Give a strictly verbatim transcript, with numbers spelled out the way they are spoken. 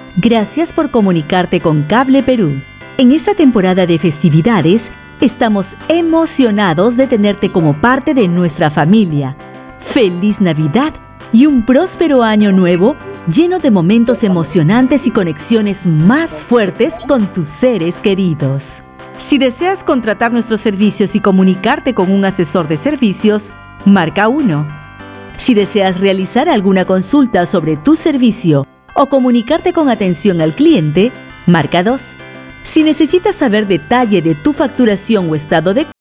Gracias por comunicarte con Cable Perú. En esta temporada de festividades, estamos emocionados de tenerte como parte de nuestra familia. ¡Feliz Navidad y un próspero año nuevo lleno de momentos emocionantes y conexiones más fuertes con tus seres queridos! Si deseas contratar nuestros servicios y comunicarte con un asesor de servicios, marca uno. Si deseas realizar alguna consulta sobre tu servicio o comunicarte con atención al cliente, marca dos. Si necesitas saber detalle de tu facturación o estado de